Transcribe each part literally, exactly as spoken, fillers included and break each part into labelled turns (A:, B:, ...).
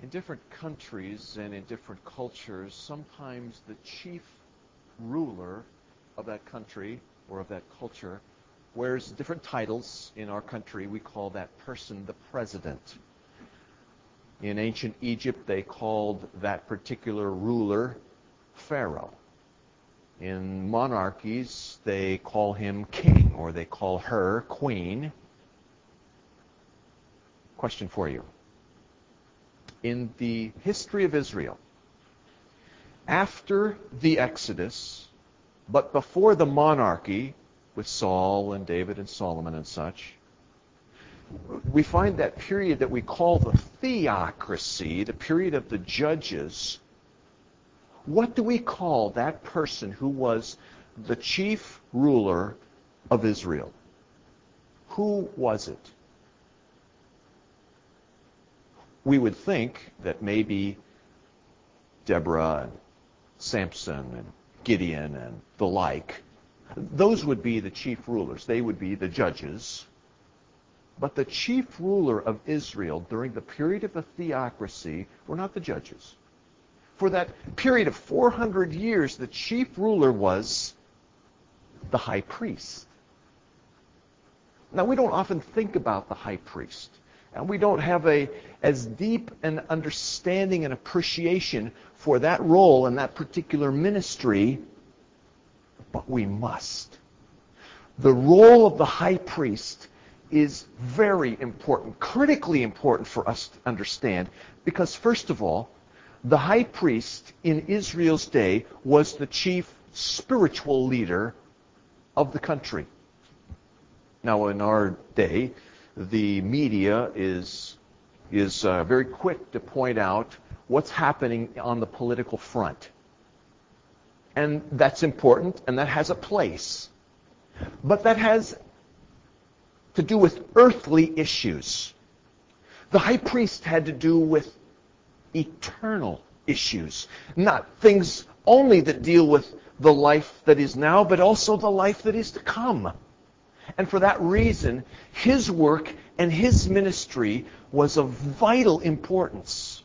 A: In different countries and in different cultures, sometimes the chief ruler of that country or of that culture wears different titles. In our country, we call that person the president. In ancient Egypt, they called that particular ruler Pharaoh. In monarchies, they call him king, or they call her queen. Question for you. In the history of Israel, after the Exodus, but before the monarchy, with Saul and David and Solomon and such, we find that period that we call the theocracy, the period of the judges. What do we call that person who was the chief ruler of Israel? Who was it? We would think that maybe Deborah and Samson and Gideon and the like, those would be the chief rulers. They would be the judges. But the chief ruler of Israel during the period of the theocracy were not the judges. For that period of four hundred years, the chief ruler was the high priest. Now, we don't often think about the high priest. And we don't have a as deep an understanding and appreciation for that role and that particular ministry, but we must. The role of the high priest is very important, critically important for us to understand, because first of all, the high priest in Israel's day was the chief spiritual leader of the country. Now, in our day, the media is is uh, very quick to point out what's happening on the political front. And that's important, and that has a place. But that has to do with earthly issues. The high priest had to do with eternal issues, not things only that deal with the life that is now, but also the life that is to come. And for that reason, his work and his ministry was of vital importance.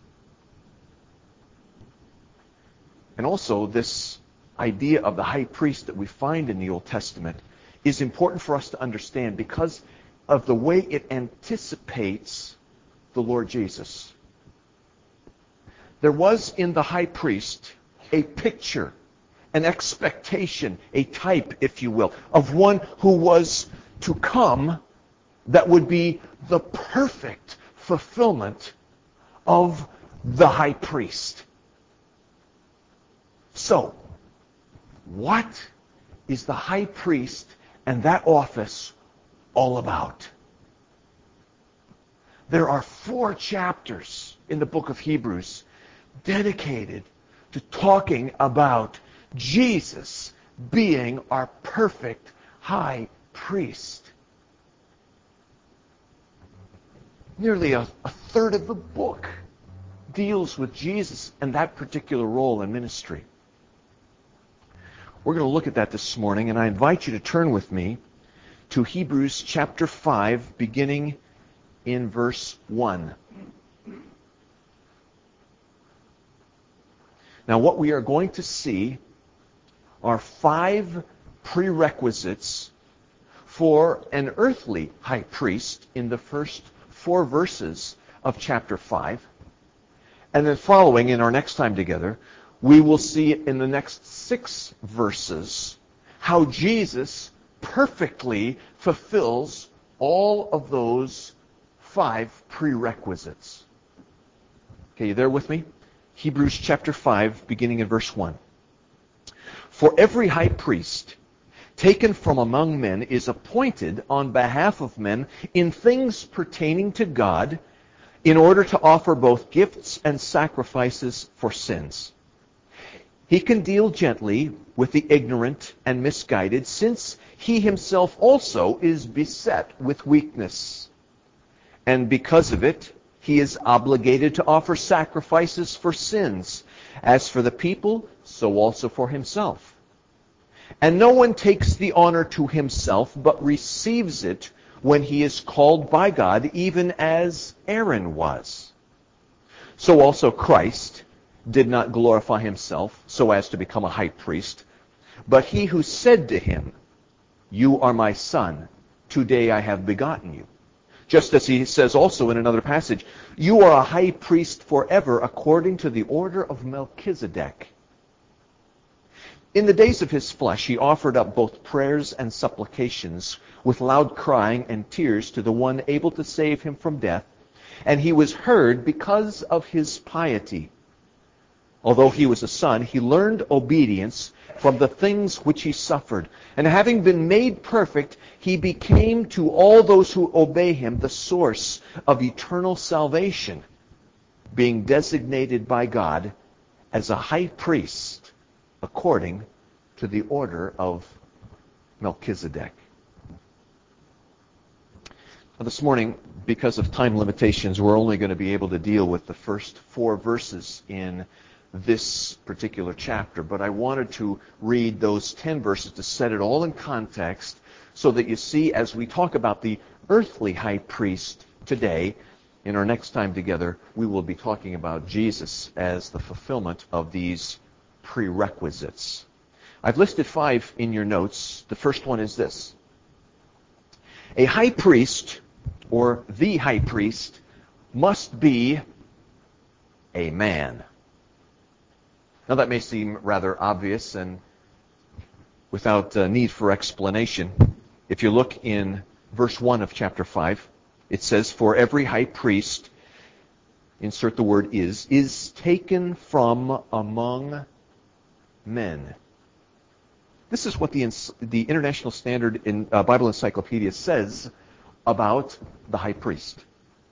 A: And also, this idea of the high priest that we find in the Old Testament is important for us to understand because of the way it anticipates the Lord Jesus. There was in the high priest a picture, an expectation, a type, if you will, of one who was to come that would be the perfect fulfillment of the high priest. So, what is the high priest and that office all about? There are four chapters in the book of Hebrews dedicated to talking about Jesus being our perfect high priest. Nearly a, a third of the book deals with Jesus and that particular role and ministry. We're going to look at that this morning, and I invite you to turn with me to Hebrews chapter five, beginning in verse one. Now, what we are going to see are five prerequisites for an earthly high priest in the first four verses of chapter five. And then following, in our next time together, we will see in the next six verses how Jesus perfectly fulfills all of those five prerequisites. Okay, you there with me? Hebrews chapter five, beginning in verse one. For every high priest taken from among men is appointed on behalf of men in things pertaining to God, in order to offer both gifts and sacrifices for sins. He can deal gently with the ignorant and misguided, since he himself also is beset with weakness. And because of it, he is obligated to offer sacrifices for sins, as for the people, so also for himself. And no one takes the honor to himself, but receives it when he is called by God, even as Aaron was. So also Christ did not glorify himself so as to become a high priest, but he who said to him, "You are my son, today I have begotten you." Just as he says also in another passage, "You are a high priest forever according to the order of Melchizedek." In the days of his flesh, he offered up both prayers and supplications with loud crying and tears to the one able to save him from death, and he was heard because of his piety. Although he was a son, he learned obedience from the things which he suffered. And having been made perfect, he became to all those who obey him the source of eternal salvation, being designated by God as a high priest according to the order of Melchizedek. Now, this morning, because of time limitations, we're only going to be able to deal with the first four verses in this particular chapter, but I wanted to read those ten verses to set it all in context so that you see, as we talk about the earthly high priest today, in our next time together, we will be talking about Jesus as the fulfillment of these prerequisites. I've listed five in your notes. The first one is this: a high priest, or the high priest, must be a man. Now that may seem rather obvious and without uh, need for explanation. If you look in verse one of chapter five, it says, "For every high priest," insert the word is, "is taken from among men." This is what the, the International Standard in, uh, Bible Encyclopedia says about the high priest.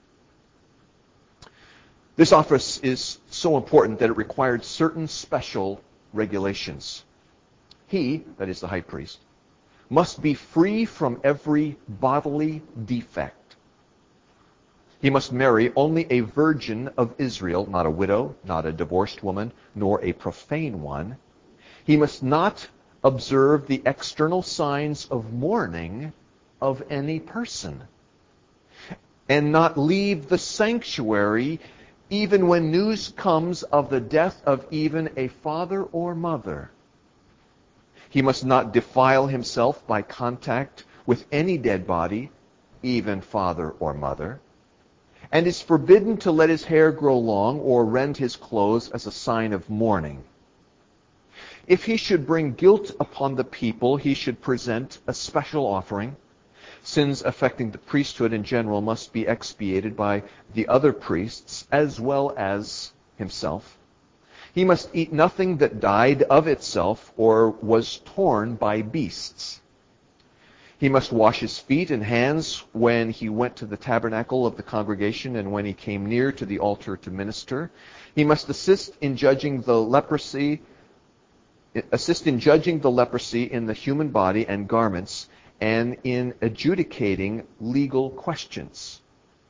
A: This office is so important that it required certain special regulations. He, that is the high priest, must be free from every bodily defect. He must marry only a virgin of Israel, not a widow, not a divorced woman, nor a profane one. He must not observe the external signs of mourning of any person, and not leave the sanctuary even when news comes of the death of even a father or mother. He must not defile himself by contact with any dead body, even father or mother, and is forbidden to let his hair grow long or rend his clothes as a sign of mourning. If he should bring guilt upon the people, he should present a special offering. Sins affecting the priesthood in general must be expiated by the other priests as well as himself. He must eat nothing that died of itself or was torn by beasts. He must wash his feet and hands when he went to the tabernacle of the congregation and when he came near to the altar to minister. He must assist in judging the leprosy, assist in judging the leprosy in the human body and garments, and in adjudicating legal questions.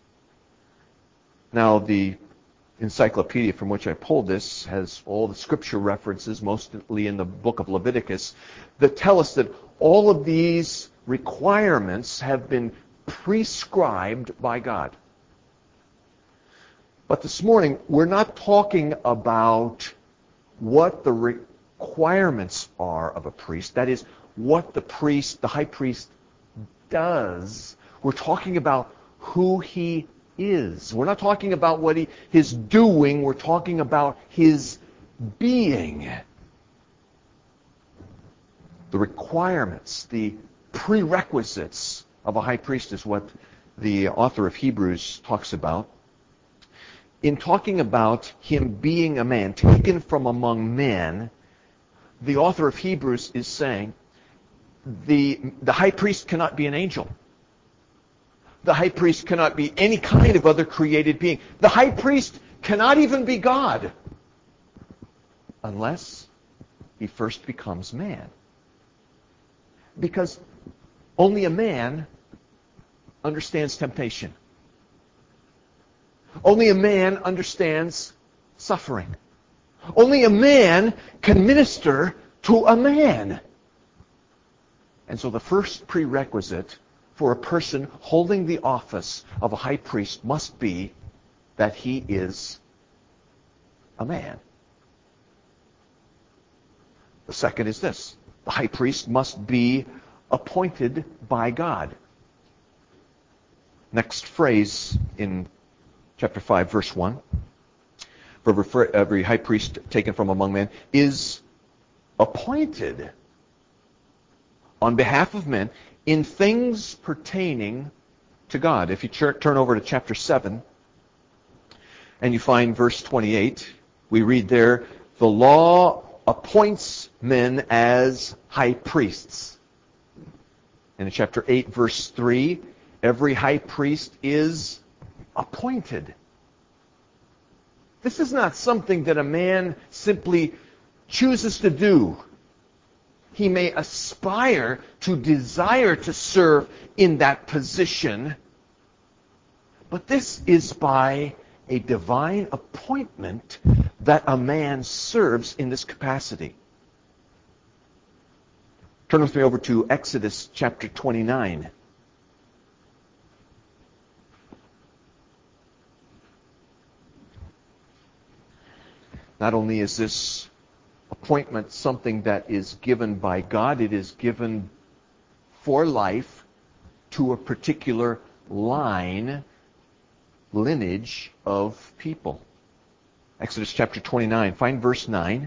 A: Now, the encyclopedia from which I pulled this has all the scripture references, mostly in the book of Leviticus, that tell us that all of these requirements have been prescribed by God. But this morning, we're not talking about what the requirements are of a priest. That is, what the priest, the high priest, does. We're talking about who he is. We're not talking about what he his doing. We're talking about his being. The requirements, the prerequisites of a high priest is what the author of Hebrews talks about. In talking about him being a man, taken from among men, the author of Hebrews is saying the, the high priest cannot be an angel. The high priest cannot be any kind of other created being. The high priest cannot even be God unless he first becomes man. Because only a man understands temptation. Only a man understands suffering. Only a man can minister to a man. And so the first prerequisite for a person holding the office of a high priest must be that he is a man. The second is this: the high priest must be appointed by God. Next phrase in chapter five, verse one. For every high priest taken from among men is appointed on behalf of men in things pertaining to God. If you turn over to chapter seven and you find verse twenty-eight, we read there, the law appoints men as high priests. And in chapter eight, verse three, every high priest is appointed. This is not something that a man simply chooses to do. He may aspire to desire to serve in that position, but this is by a divine appointment that a man serves in this capacity. Turn with me over to Exodus chapter twenty-nine. Not only is this appointment something that is given by God, it is given for life to a particular line, lineage of people. Exodus chapter twenty-nine, find verse nine.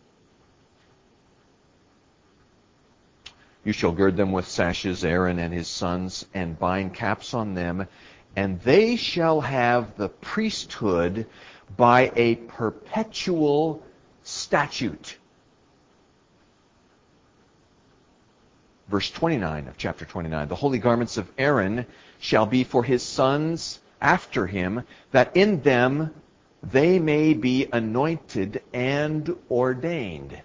A: You shall gird them with sashes, Aaron and his sons, and bind caps on them, and they shall have the priesthood by a perpetual statute. Verse twenty-nine of chapter twenty-nine. The holy garments of Aaron shall be for his sons after him, that in them they may be anointed and ordained.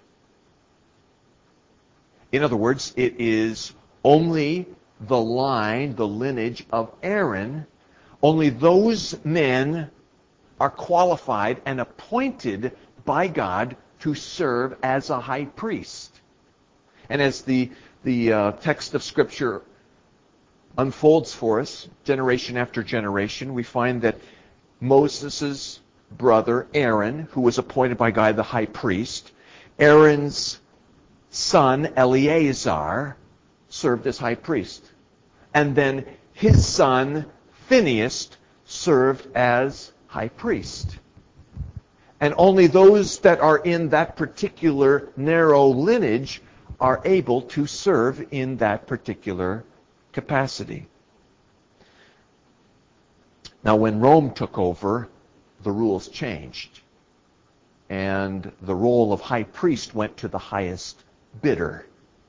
A: In other words, it is only the line, the lineage of Aaron, only those men are qualified and appointed by God to serve as a high priest. And as the, the uh, text of Scripture unfolds for us, generation after generation, we find that Moses' brother Aaron, who was appointed by God the high priest, Aaron's son Eleazar served as high priest. And then his son Phinehas served as high priest. And only those that are in that particular narrow lineage are able to serve in that particular capacity. Now, when Rome took over, the rules changed. And the role of high priest went to the highest bidder.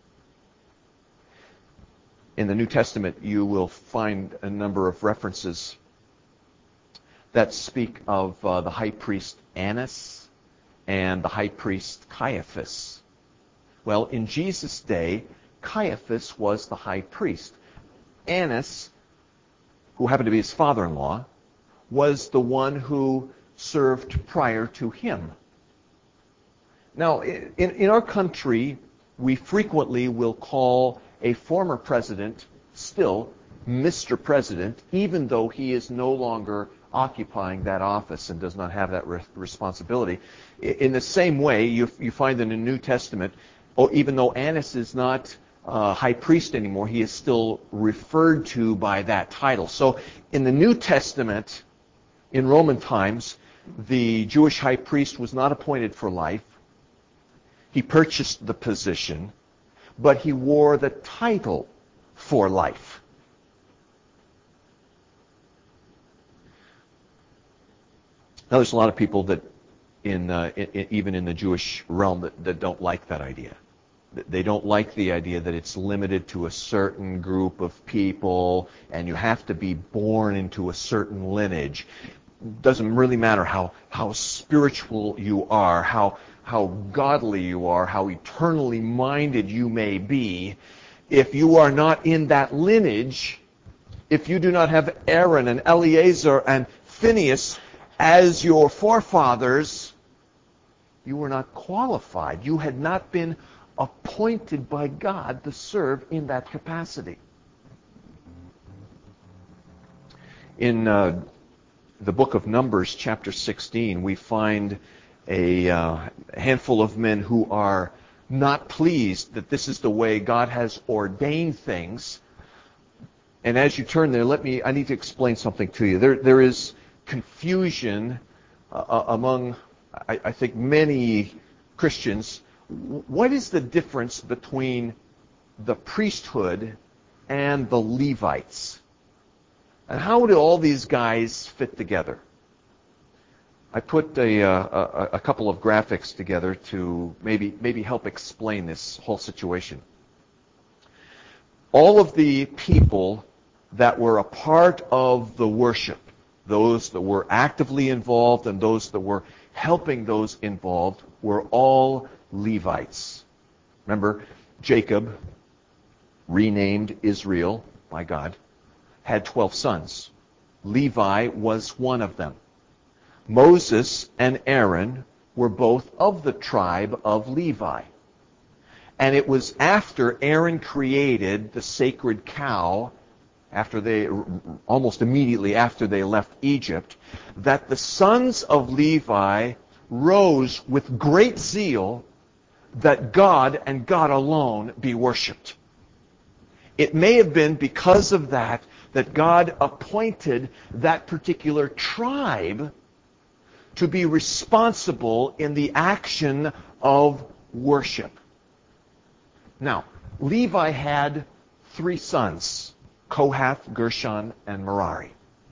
A: In the New Testament, you will find a number of references that speak of uh, the high priest Annas and the high priest Caiaphas. Well, in Jesus' day, Caiaphas was the high priest. Annas, who happened to be his father-in-law, was the one who served prior to him. Now, in, in our country, we frequently will call a former president still Mister President, even though he is no longer occupying that office and does not have that re- responsibility. In the same way, you, you find in the New Testament, oh, even though Annas is not uh, high priest anymore, he is still referred to by that title. So in the New Testament, in Roman times, the Jewish high priest was not appointed for life. He purchased the position, but he wore the title for life. Now, there's a lot of people that, in, uh, in even in the Jewish realm, that, that don't like that idea. They don't like the idea that it's limited to a certain group of people, and you have to be born into a certain lineage. It doesn't really matter how how spiritual you are, how how godly you are, how eternally minded you may be. If you are not in that lineage, if you do not have Aaron and Eleazar and Phinehas as your forefathers, you were not qualified. You had not been appointed by God to serve in that capacity. In uh, the book of Numbers, chapter sixteen, we find a uh, handful of men who are not pleased that this is the way God has ordained things. And as you turn there, let me, I need to explain something to you. There, there is confusion uh, among, I, I think, many Christians. What is the difference between the priesthood and the Levites? And how do all these guys fit together? I put a, uh, a, a couple of graphics together to maybe, maybe help explain this whole situation. All of the people that were a part of the worship, those that were actively involved and those that were helping those involved, were all Levites. Remember, Jacob, renamed Israel by God, had twelve sons. Levi was one of them. Moses and Aaron were both of the tribe of Levi. And it was after Aaron created the sacred cow, after they, almost immediately after they left Egypt, that the sons of Levi rose with great zeal that God and God alone be worshipped. It may have been because of that that God appointed that particular tribe to be responsible in the action of worship. Now, Levi had three sons, Kohath, Gershon, and Merari.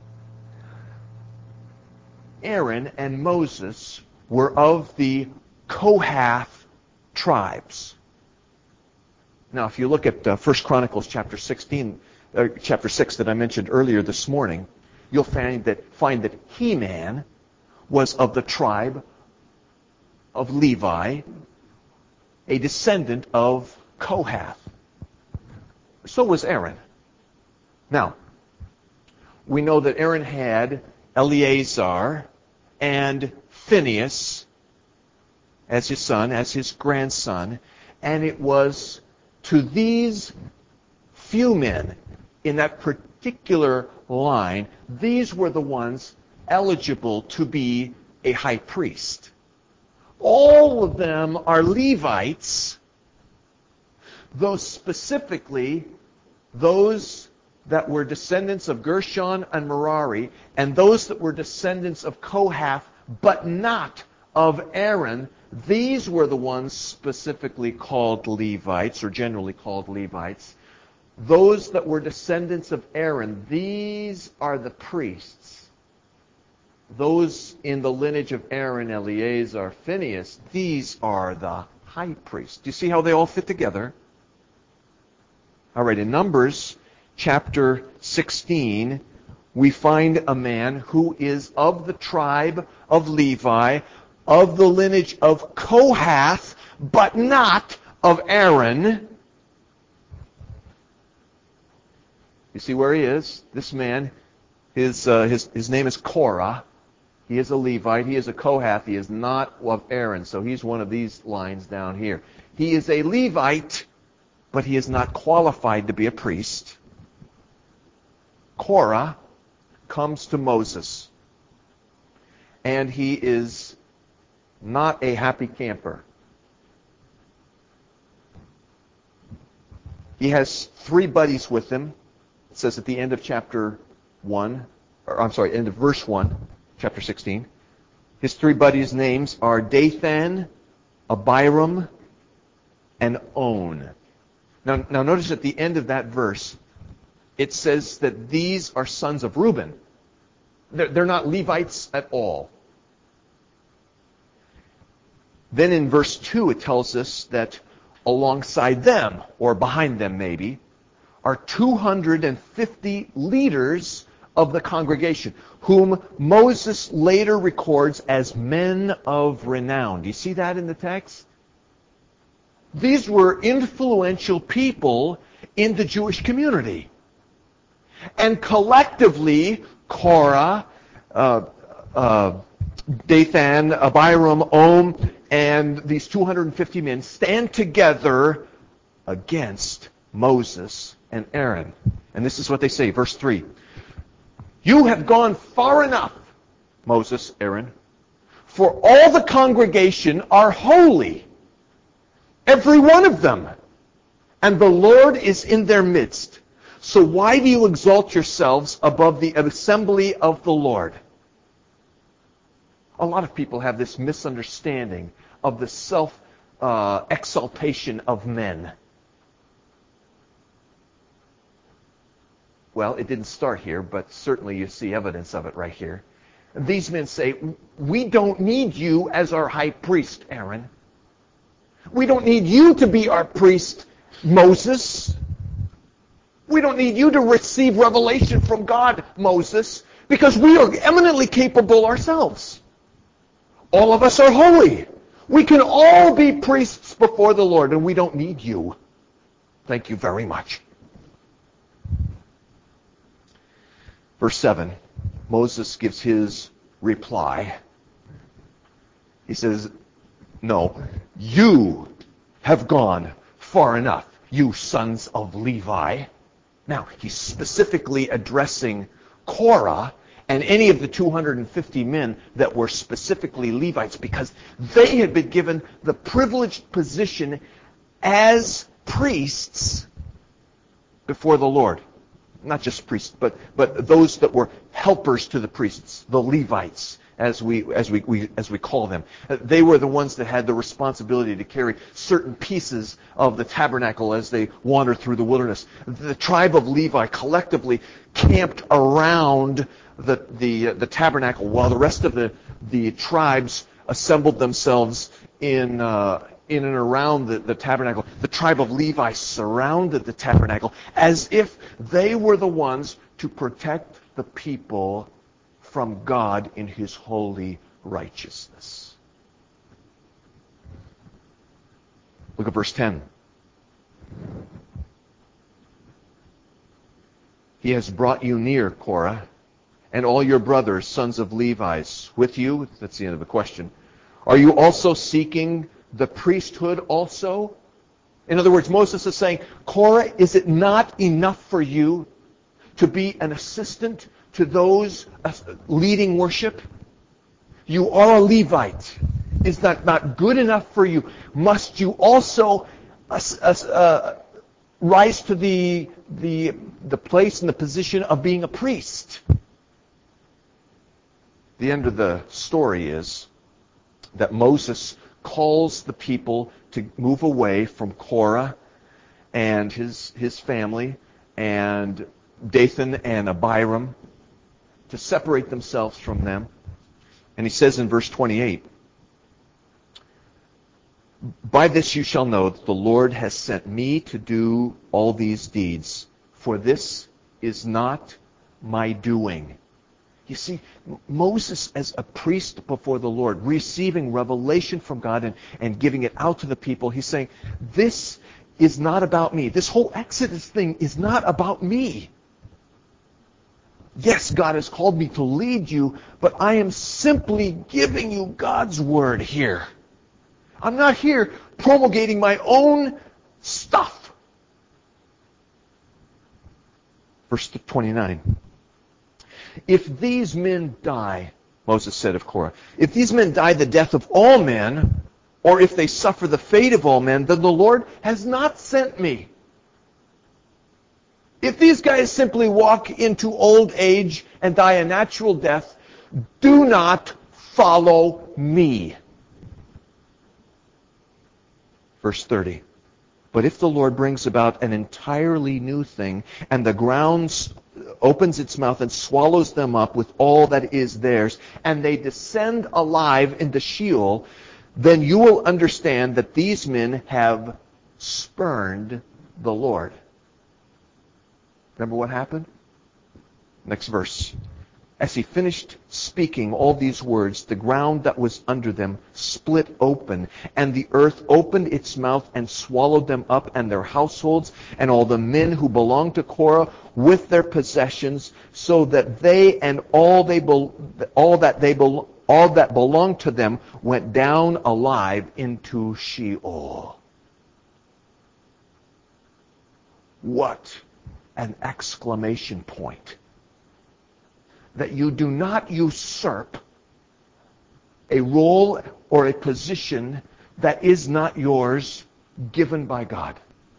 A: Aaron and Moses were of the Kohath tribes. Now, if you look at uh, First Chronicles chapter sixteen, uh, chapter six that I mentioned earlier this morning, you'll find that find that Heman was of the tribe of Levi, a descendant of Kohath. So was Aaron. Now, we know that Aaron had Eleazar and Phinehas as his son, as his grandson, and it was to these few men in that particular line, these were the ones eligible to be a high priest. All of them are Levites, though specifically those that were descendants of Gershon and Merari, and those that were descendants of Kohath, but not of Aaron, these were the ones specifically called Levites, or generally called Levites. Those that were descendants of Aaron, these are the priests. Those in the lineage of Aaron, Eleazar, Phinehas, these are the high priests. Do you see how they all fit together? All right, in Numbers chapter sixteen, we find a man who is of the tribe of Levi, of the lineage of Kohath, but not of Aaron. You see where he is? This man, his, uh, his, his name is Korah. He is a Levite. He is a Kohath. He is not of Aaron. So he's one of these lines down here. He is a Levite, but he is not qualified to be a priest. Korah comes to Moses, and he is not a happy camper. He has three buddies with him. It says at the end of chapter one, or I'm sorry, end of verse one, chapter sixteen. His three buddies' names are Dathan, Abiram, and On. Now, now notice at the end of that verse, it says that these are sons of Reuben. They're, they're not Levites at all. Then in verse two, it tells us that alongside them, or behind them maybe, are two hundred fifty leaders of the congregation, whom Moses later records as men of renown. Do you see that in the text? These were influential people in the Jewish community. And collectively, Korah, uh, uh, Dathan, Abiram, Om, and these two hundred fifty men stand together against Moses and Aaron. And this is what they say, verse three. You have gone far enough, Moses, Aaron, For all the congregation are holy, every one of them, and the Lord is in their midst. So why do you exalt yourselves above the assembly of the Lord? A lot of people have this misunderstanding of the self uh, exaltation of men. Well, it didn't start here, but certainly you see evidence of it right here. These men say, we don't need you as our high priest, Aaron. We don't need you to be our priest, Moses. We don't need you to receive revelation from God, Moses, because we are eminently capable ourselves. All of us are holy. We can all be priests before the Lord, and we don't need you. Thank you very much. Verse seven, Moses gives his reply. He says, no, you have gone far enough, you sons of Levi. Now, he's specifically addressing Korah and any of the two hundred fifty men that were specifically Levites, because they had been given the privileged position as priests before the Lord. Not just priests, but but those that were helpers to the priests, the Levites, as we as we, we as we call them. They were the ones that had the responsibility to carry certain pieces of the tabernacle as they wandered through the wilderness. The tribe of Levi collectively camped around the the the tabernacle, while the rest of the the tribes assembled themselves in uh, in and around the, the tabernacle. The tribe of Levi surrounded the tabernacle as if they were the ones to protect the people from God in His holy righteousness. Look at verse ten. He has brought you near, Korah, and all your brothers, sons of Levi, with you. That's the end of the question. Are you also seeking the priesthood also? In other words, Moses is saying, Korah, is it not enough for you to be an assistant to those leading worship? You are a Levite. Is that not good enough for you? Must you also uh, uh, rise to the, the, the place and the position of being a priest? The end of the story is that Moses calls the people to move away from Korah and his his family and Dathan and Abiram, to separate themselves from them. And he says in verse twenty-eight, by this you shall know that the Lord has sent me to do all these deeds, for this is not my doing. You see, Moses as a priest before the Lord, receiving revelation from God and, and giving it out to the people, he's saying, this is not about me. This whole Exodus thing is not about me. Yes, God has called me to lead you, but I am simply giving you God's word here. I'm not here promulgating my own stuff. Verse twenty-nine. If these men die, Moses said of Korah, if these men die the death of all men, or if they suffer the fate of all men, then the Lord has not sent me. If these guys simply walk into old age and die a natural death, do not follow me. Verse thirty. But if the Lord brings about an entirely new thing, and the ground opens its mouth and swallows them up with all that is theirs, and they descend alive into Sheol, then you will understand that these men have spurned the Lord. Remember what happened? Next verse. As he finished speaking all these words, the ground that was under them split open, and the earth opened its mouth and swallowed them up and their households and all the men who belonged to Korah with their possessions, so that they and all they be, all that they be, all that belonged to them went down alive into Sheol. What an exclamation point! That you do not usurp a role or a position that is not yours, given by God.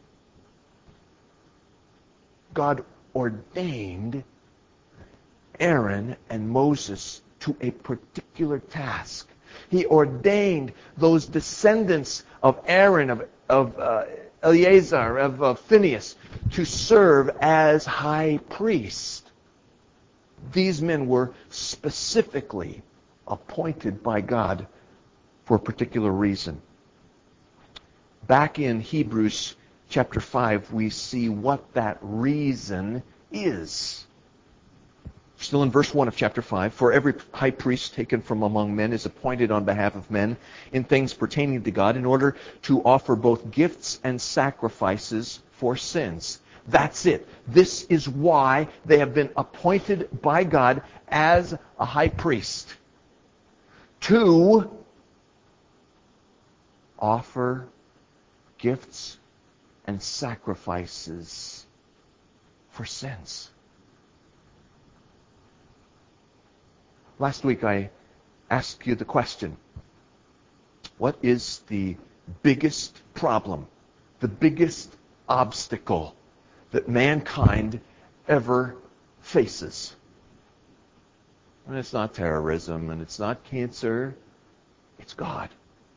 A: God ordained Aaron and Moses to a particular task. He ordained those descendants of Aaron, of, of uh, Eleazar, of uh, Phinehas, to serve as high priest. These men were specifically appointed by God for a particular reason. Back in Hebrews chapter five, we see what that reason is. Still in verse one of chapter five, for every high priest taken from among men is appointed on behalf of men in things pertaining to God in order to offer both gifts and sacrifices for sins. That's it. This is why they have been appointed by God as a high priest. To offer gifts and sacrifices for sins. Last week I asked you the question, what is the biggest problem, the biggest obstacle that mankind ever faces? And it's not terrorism, and it's not cancer, it's God.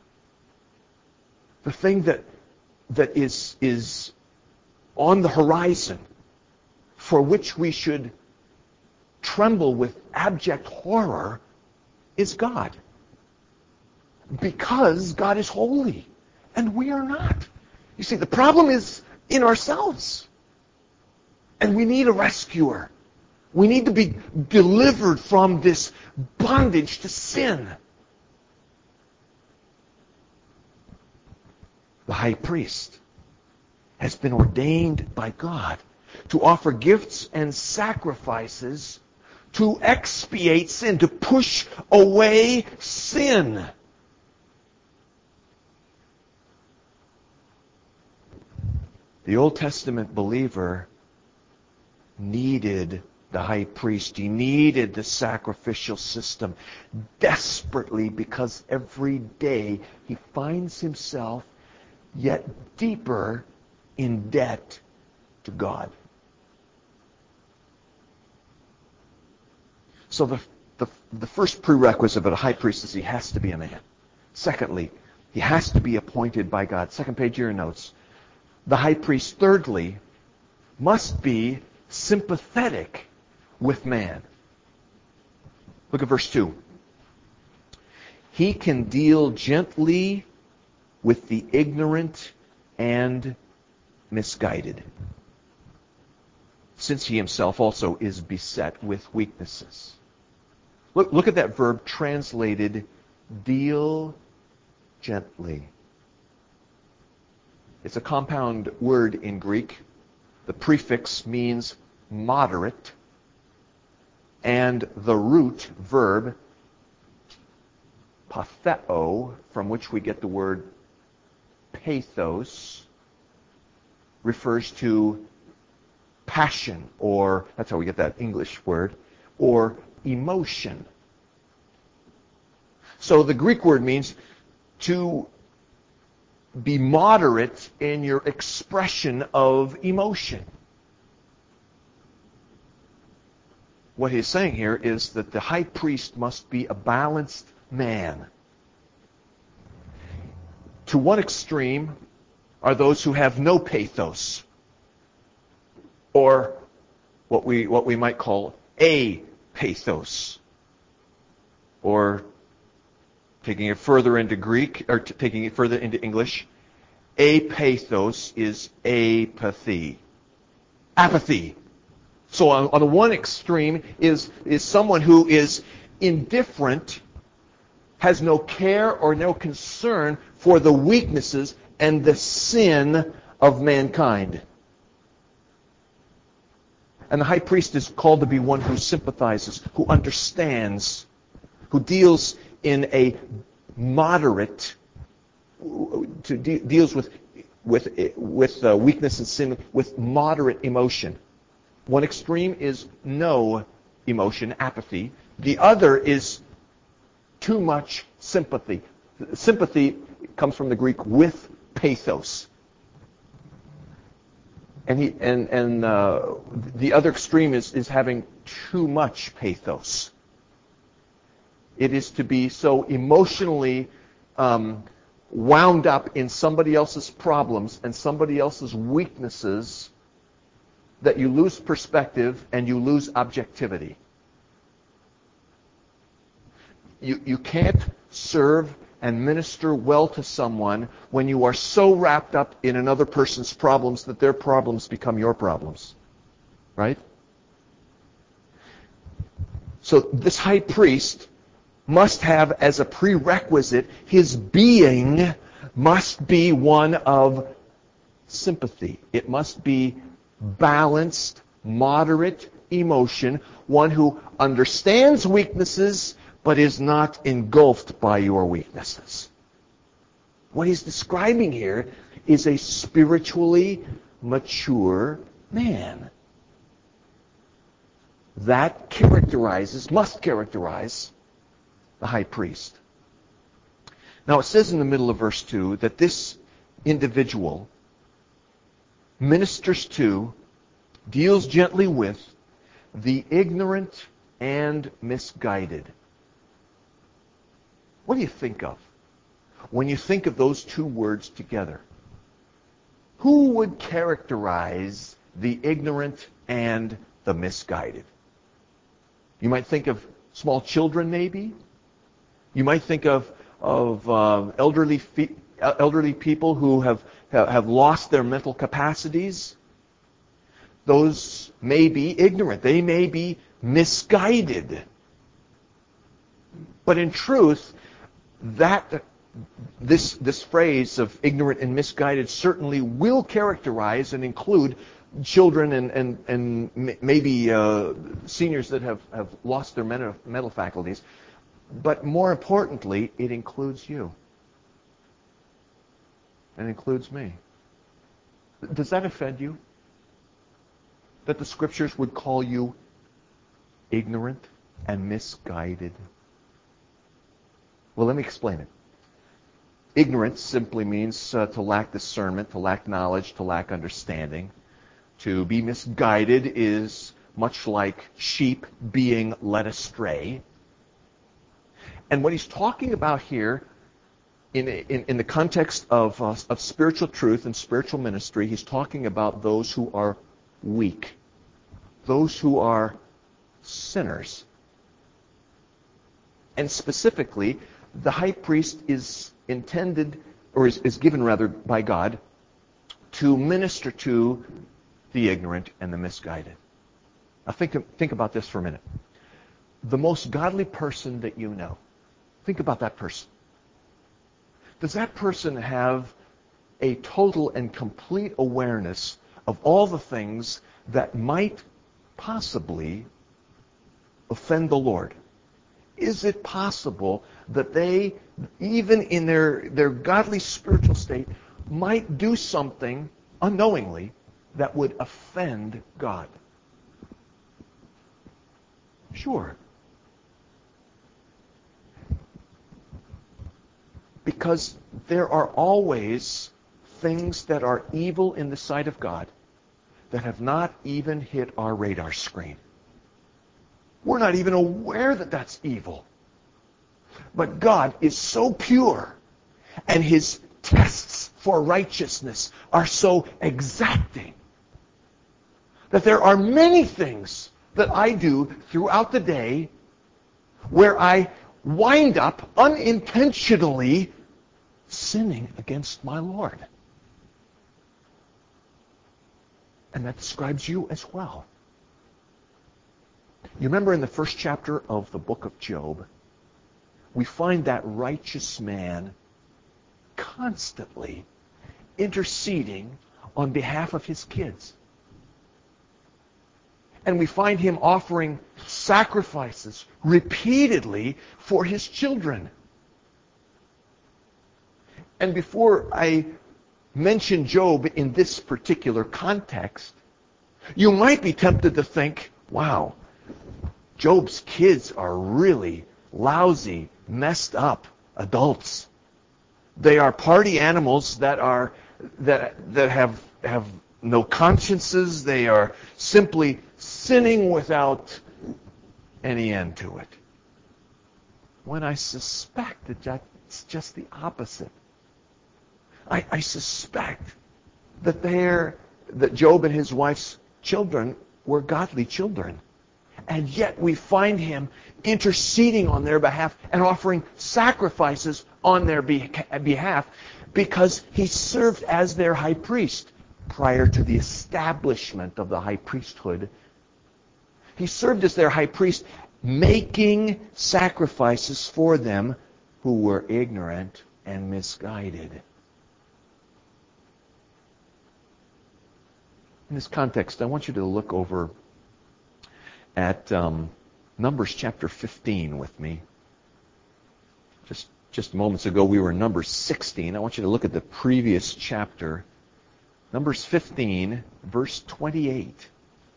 A: The thing that that is is on the horizon, for which we should tremble with abject horror, is God. Because God is holy, and we are not. You see, the problem is in ourselves. And we need a rescuer. We need to be delivered from this bondage to sin. The high priest has been ordained by God to offer gifts and sacrifices to expiate sin, to push away sin. The Old Testament believer needed the high priest. He needed the sacrificial system desperately, because every day he finds himself yet deeper in debt to God. So the, the, the first prerequisite of a high priest is he has to be a man. Secondly, he has to be appointed by God. Second page of your notes. The high priest, thirdly, must be sympathetic with man. Look at verse two. He can deal gently with the ignorant and misguided, since he himself also is beset with weaknesses. Look, look at that verb translated, deal gently. It's a compound word in Greek. The prefix means moderate, and the root verb, patheo, from which we get the word pathos, refers to passion, or that's how we get that English word, or emotion. So the Greek word means to be moderate in your expression of emotion. What he's saying here is that the high priest must be a balanced man. To one extreme are those who have no pathos, or what we what we might call a pathos, or taking it further into Greek, or t- taking it further into English, apathos is apathy, apathy. So on, on the one extreme is is someone who is indifferent, has no care or no concern for the weaknesses and the sin of mankind. And the high priest is called to be one who sympathizes, who understands, who deals in a moderate, to de- deals with with with uh, weakness and sin with moderate emotion. One extreme is no emotion, apathy. The other is too much sympathy. Sympathy comes from the Greek with pathos. And he and and uh, the other extreme is is having too much pathos. It is to be so emotionally um, wound up in somebody else's problems and somebody else's weaknesses that you lose perspective and you lose objectivity. You you can't serve and minister well to someone when you are so wrapped up in another person's problems that their problems become your problems. Right? So this high priest must have as a prerequisite, his being must be one of sympathy. It must be balanced, moderate emotion, one who understands weaknesses but is not engulfed by your weaknesses. What he's describing here is a spiritually mature man. That characterizes, must characterize the high priest. Now it says in the middle of verse two that this individual ministers to, deals gently with, the ignorant and misguided. What do you think of when you think of those two words together? Who would characterize the ignorant and the misguided? You might think of small children, maybe. You might think of of uh, elderly fe- elderly people who have have lost their mental capacities. Those may be ignorant. They may be misguided. But in truth, that this this phrase of ignorant and misguided certainly will characterize and include children and and and maybe uh, seniors that have, have lost their mental, mental faculties. But more importantly, it includes you. It includes me. Does that offend you? That the Scriptures would call you ignorant and misguided? Well, let me explain it. Ignorance simply means uh, to lack discernment, to lack knowledge, to lack understanding. To be misguided is much like sheep being led astray. And what he's talking about here, in in, in the context of uh, of spiritual truth and spiritual ministry, he's talking about those who are weak, those who are sinners. And specifically, the high priest is intended, or is, is given rather by God, to minister to the ignorant and the misguided. Now think, think about this for a minute. The most godly person that you know, think about that person. Does that person have a total and complete awareness of all the things that might possibly offend the Lord? Is it possible that they, even in their, their godly spiritual state, might do something unknowingly that would offend God? Sure. Because there are always things that are evil in the sight of God that have not even hit our radar screen. We're not even aware that that's evil. But God is so pure, and His tests for righteousness are so exacting, that there are many things that I do throughout the day where I wind up unintentionally sinning against my Lord. And that describes you as well. You remember in the first chapter of the book of Job, we find that righteous man constantly interceding on behalf of his kids. And we find him offering sacrifices repeatedly for his children. And before I mention Job in this particular context, you might be tempted to think, wow, Job's kids are really lousy, messed up, adults. They are party animals that are that that have have no consciences. They are simply sinning without any end to it. When I suspect that that's just the opposite. I, I suspect that they're that Job and his wife's children were godly children. And yet we find him interceding on their behalf and offering sacrifices on their behalf because he served as their high priest prior to the establishment of the high priesthood. He served as their high priest, making sacrifices for them who were ignorant and misguided. In this context, I want you to look over at um, Numbers chapter fifteen with me. Just, just moments ago, we were in Numbers sixteen. I want you to look at the previous chapter. Numbers fifteen, verse twenty-eight.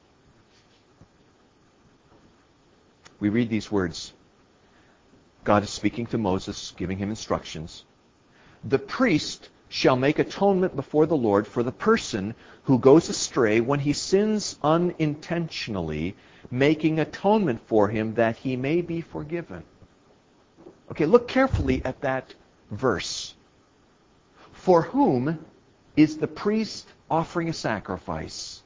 A: We read these words. God is speaking to Moses, giving him instructions. The priest shall make atonement before the Lord for the person who goes astray when he sins unintentionally, making atonement for him that he may be forgiven. Okay, look carefully at that verse. For whom is the priest offering a sacrifice?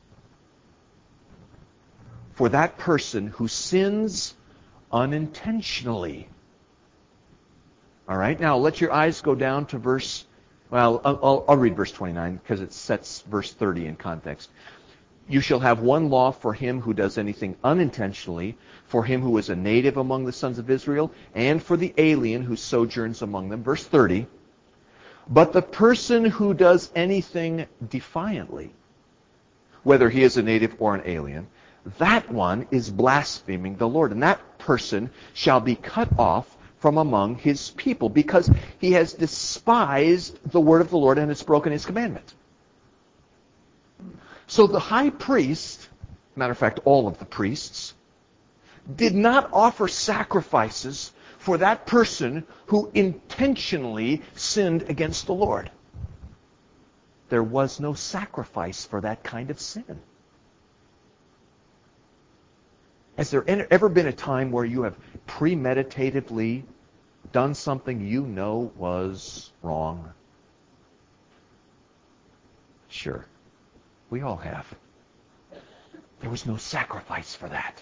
A: For that person who sins unintentionally. All right, now let your eyes go down to verse, well, I'll, I'll read verse twenty-nine because it sets verse thirty in context. You shall have one law for him who does anything unintentionally, for him who is a native among the sons of Israel, and for the alien who sojourns among them. Verse thirty. But the person who does anything defiantly, whether he is a native or an alien, that one is blaspheming the Lord, and that person shall be cut off from among his people, because he has despised the word of the Lord and has broken his commandment. So the high priest, matter of fact, all of the priests, did not offer sacrifices for that person who intentionally sinned against the Lord. There was no sacrifice for that kind of sin. Has there ever been a time where you have premeditatively done something you know was wrong? Sure. We all have. There was no sacrifice for that.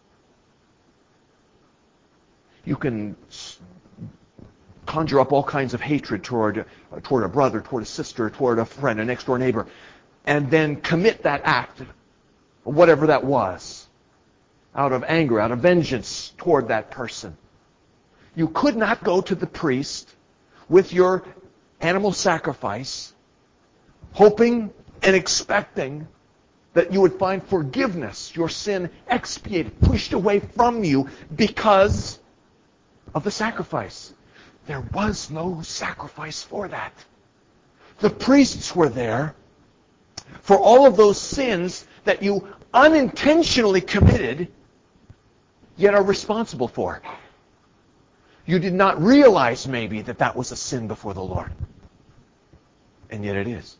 A: You can conjure up all kinds of hatred toward, toward a brother, toward a sister, toward a friend, a next door neighbor, and then commit that act, whatever that was, out of anger, out of vengeance toward that person. You could not go to the priest with your animal sacrifice, hoping and expecting that you would find forgiveness, your sin expiated, pushed away from you because of the sacrifice. There was no sacrifice for that. The priests were there for all of those sins that you unintentionally committed, yet are responsible for. You did not realize maybe that that was a sin before the Lord. And yet it is.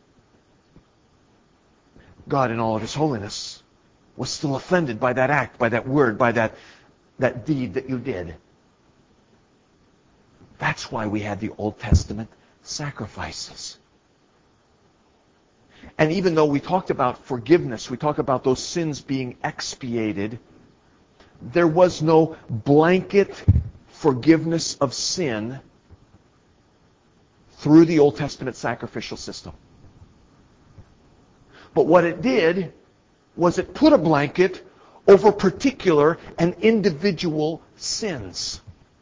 A: God in all of His holiness was still offended by that act, by that word, by that, that deed that you did. That's why we had the Old Testament sacrifices. And even though we talked about forgiveness, we talked about those sins being expiated, there was no blanket forgiveness of sin through the Old Testament sacrificial system. But what it did was it put a blanket over particular and individual sins.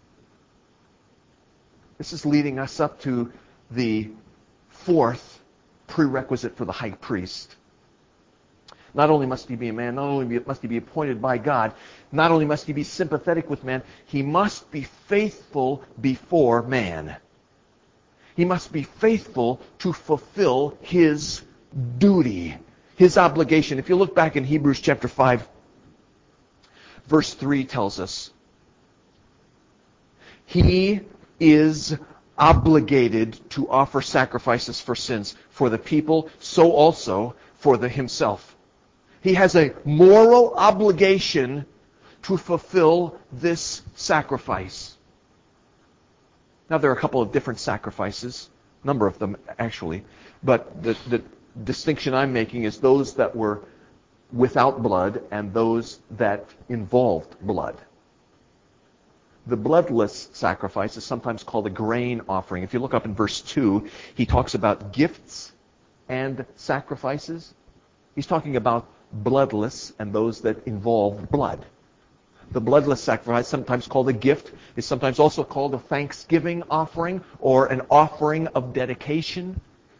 A: This is leading us up to the fourth prerequisite for the high priest. Not only must he be a man, not only must he be appointed by God, not only must he be sympathetic with man, he must be faithful before man. He must be faithful to fulfill his duty, his obligation. If you look back in Hebrews chapter five, verse three tells us, He is obligated to offer sacrifices for sins for the people, so also for the himself. He has a moral obligation to fulfill this sacrifice. Now, there are a couple of different sacrifices, a number of them actually, but the, the distinction I'm making is those that were without blood and those that involved blood. The bloodless sacrifice is sometimes called a grain offering. If you look up in verse two, he talks about gifts and sacrifices. He's talking about bloodless and those that involve blood. The bloodless sacrifice, sometimes called a gift, is sometimes also called a thanksgiving offering or an offering of dedication.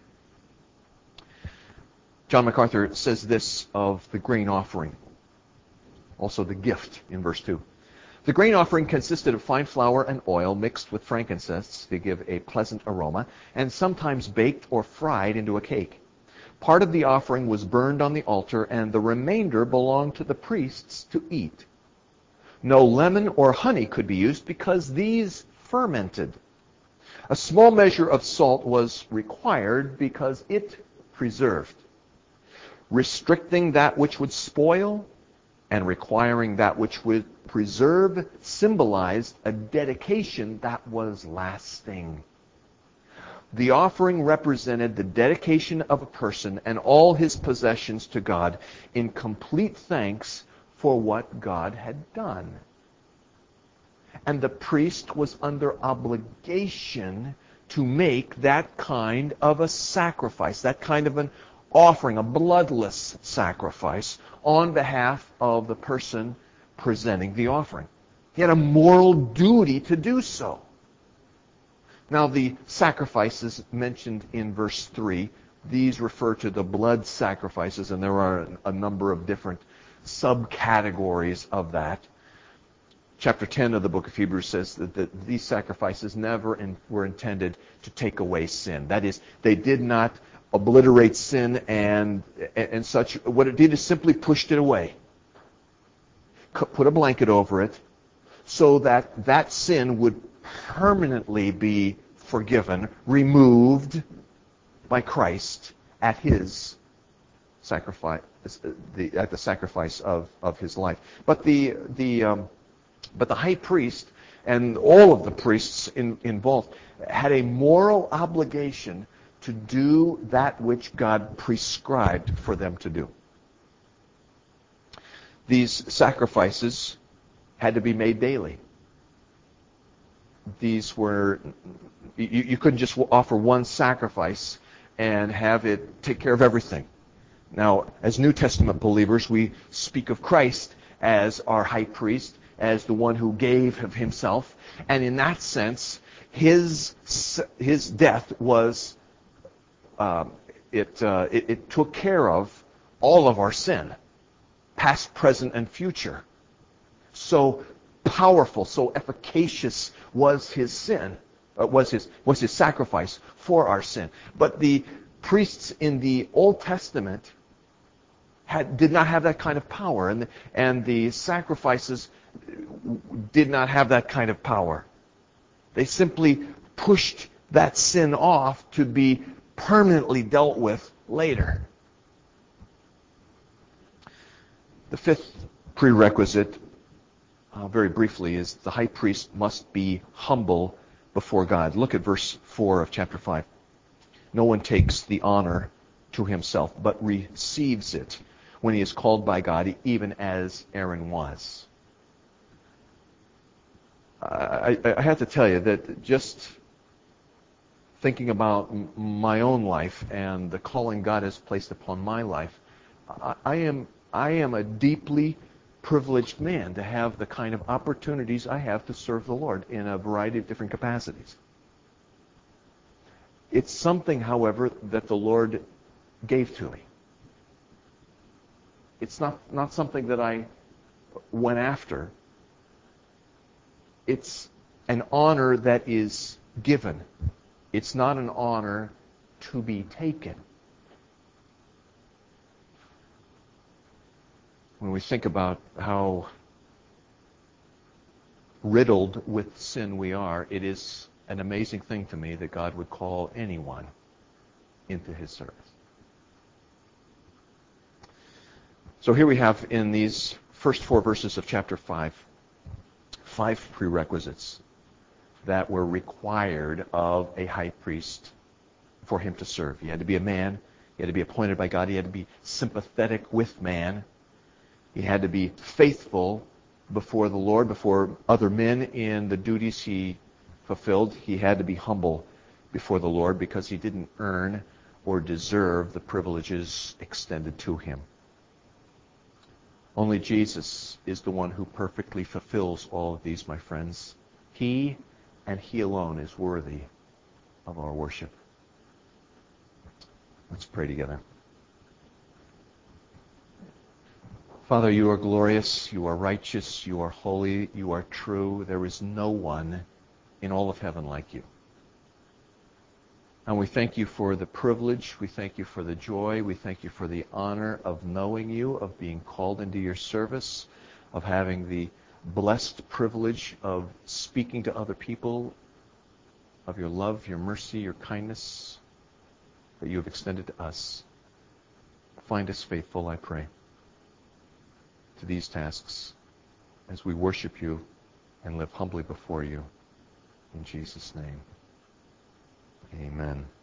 A: John MacArthur says this of the grain offering, also the gift in verse two. The grain offering consisted of fine flour and oil mixed with frankincense to give a pleasant aroma, and sometimes baked or fried into a cake. Part of the offering was burned on the altar, and the remainder belonged to the priests to eat. No lemon or honey could be used because these fermented. A small measure of salt was required because it preserved. Restricting that which would spoil and requiring that which would preserve symbolized a dedication that was lasting. The offering represented the dedication of a person and all his possessions to God in complete thanks for what God had done. And the priest was under obligation to make that kind of a sacrifice, that kind of an offering, a bloodless sacrifice, on behalf of the person presenting the offering. He had a moral duty to do so. Now, the sacrifices mentioned in verse three, these refer to the blood sacrifices, and there are a number of different subcategories of that. Chapter ten of the book of Hebrews says that, that these sacrifices never in, were intended to take away sin. That is, they did not obliterate sin and, and such. What it did is simply pushed it away. Put a blanket over it so that that sin would permanently be forgiven, removed by Christ at his sacrifice, the, at the sacrifice of, of his life. But the the um, but the high priest and all of the priests in, involved had a moral obligation to do that which God prescribed for them to do. These sacrifices had to be made daily. These were, you, you couldn't just offer one sacrifice and have it take care of everything. Now, as New Testament believers, we speak of Christ as our high priest, as the one who gave of himself. And in that sense, his his death was, um, it, uh, it, it took care of all of our sin, past, present, and future. So powerful, so efficacious was his sin, uh, was his was his sacrifice for our sin. But the priests in the Old Testament had did not have that kind of power, and the, and the sacrifices did not have that kind of power. They simply pushed that sin off to be permanently dealt with later. The fifth prerequisite, uh, very briefly, is the high priest must be humble before God. Look at verse four of chapter five. No one takes the honor to himself, but receives it when he is called by God, even as Aaron was. I, I, I have to tell you that just thinking about m- my own life and the calling God has placed upon my life, I, I am I am a deeply privileged man to have the kind of opportunities I have to serve the Lord in a variety of different capacities. It's something, however, that the Lord gave to me. It's not, not something that I went after. It's an honor that is given. It's not an honor to be taken. When we think about how riddled with sin we are, it is an amazing thing to me that God would call anyone into his service. So here we have in these first four verses of chapter five, five prerequisites that were required of a high priest for him to serve. He had to be a man. He had to be appointed by God. He had to be sympathetic with man. He had to be faithful before the Lord, before other men in the duties he fulfilled. He had to be humble before the Lord because he didn't earn or deserve the privileges extended to him. Only Jesus is the one who perfectly fulfills all of these, my friends. He and he alone is worthy of our worship. Let's pray together. Father, you are glorious, you are righteous, you are holy, you are true. There is no one in all of heaven like you. And we thank you for the privilege, we thank you for the joy, we thank you for the honor of knowing you, of being called into your service, of having the blessed privilege of speaking to other people of your love, your mercy, your kindness that you have extended to us. Find us faithful, I pray, to these tasks as we worship you and live humbly before you. In Jesus' name, amen.